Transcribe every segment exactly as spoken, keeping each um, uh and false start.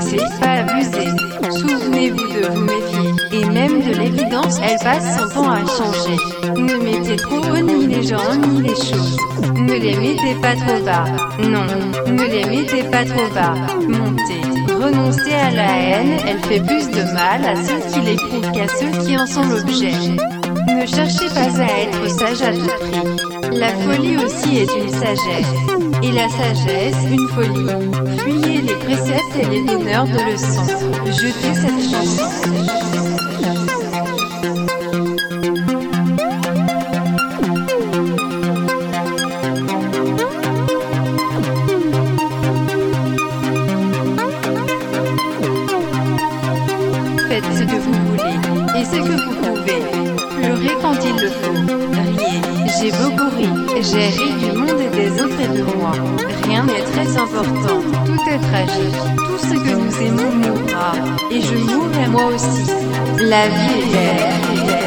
laissez pas abuser. Souvenez-vous de vous méfier. Et même de l'évidence, elle passe son temps à changer. Ne mettez trop haut ni les gens ni les choses. Ne les mettez pas trop bas. Non, ne les mettez pas trop bas. Montez. Renoncez à la haine, elle fait plus de mal à ceux qui l'éprouvent qu'à ceux qui en sont l'objet. Ne cherchez pas à être sage à tout prix. La folie aussi est une sagesse. Et la sagesse, une folie. Fuyez les préceptes et les donneurs de leçons. Jetez cette chanson. Faites ce que vous voulez, et ce que vous pouvez. Pleurez quand il le faut. Riez. J'ai beaucoup ri. J'ai ri du monde et des autres et de moi. Rien n'est très important. Tout est tragique. Tout ce que nous aimons mourra. Et je mourrai moi aussi. La vie est belle.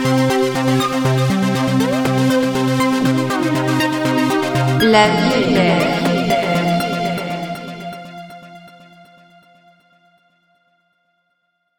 La vie est belle.